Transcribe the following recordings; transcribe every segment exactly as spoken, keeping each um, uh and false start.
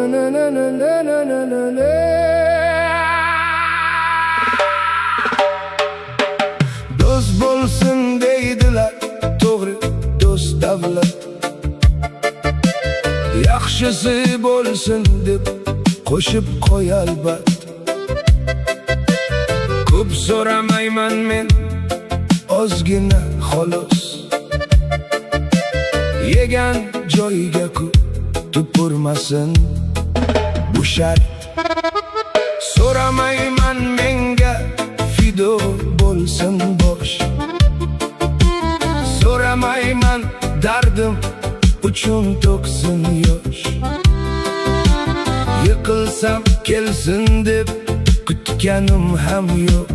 Do'st bo'lsin deydilar, to'g'ri do'st davlat. Yaxshisi bo'lsin deb qo'shib qo'y albat. Ko'p so'ramayman men, ozgina xolos. Yegan joyiga ku tupurmasin, bu shart. So'ramayman menga fido bo'lsin bosh. So'ramayman dardim uchun to'ksin yosh. Yiqilsam kelsin deb kutganim ham yo'q.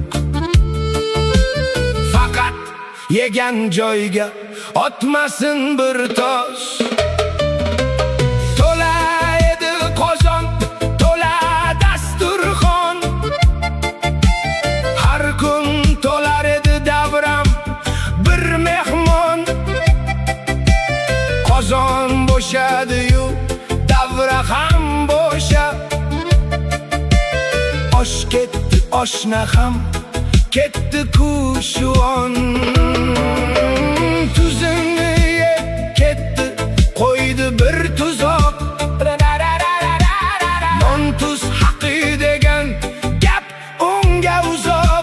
Faqat yegan joyga otmasin bir tosh. To'la edi qozon, to'la dasturxon. Har kun to'lar edi davram bir mehmon. Qozon bo'shadi-yu, davra ham bo'sha. Osh ketdi, oshna ham ketdi-ku shu on. Tuzini yeb ketdi, qo'ydi bir tuzoq. Non tuz haqi degan gap unga uzoq.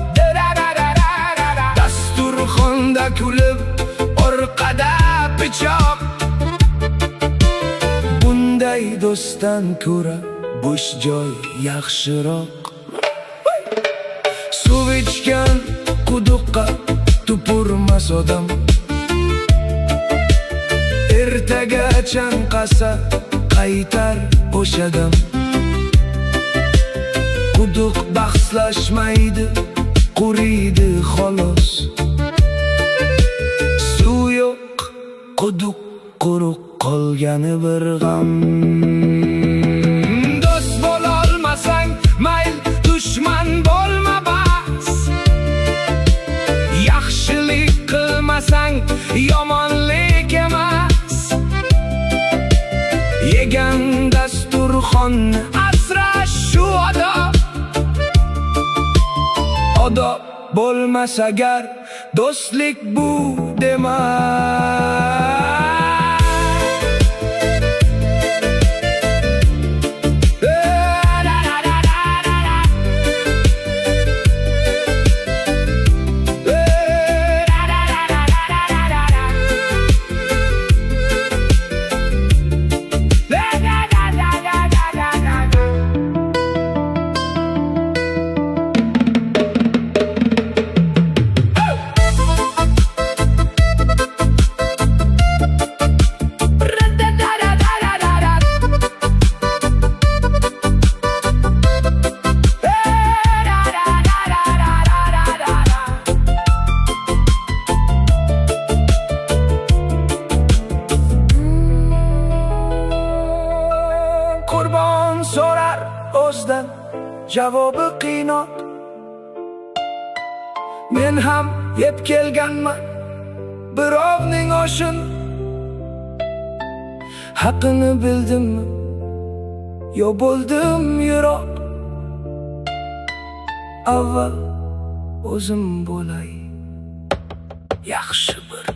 Dasturxonda kulib, orqada pichoq. Bunday do'stdan ko'ra bo'sh joy yaxshiroq. Suv ichgan quduqqa tupurmas odam. Ertaga chanqasa qaytar o'shadam. Quduq bahslashmaydi, quriydi xolos. Suv yo'q, quduq quruq qolgani bir g'am. Do'st bo'lolmasang mayl, dushman bo'lma bas. Yaxshilik qilmasang yomonlik emas. Yegan dasturxonni asrash shu odob. Odob bo'lmas agar do'stlik bu demak. Qurbon so'rar o'zdan javobi qiynoq. Men ham yeb kelganman birovning oshin. Haqqini bildimmi yo bo'ldim yiroq. Avval o'zim bo'lay yaxshi bir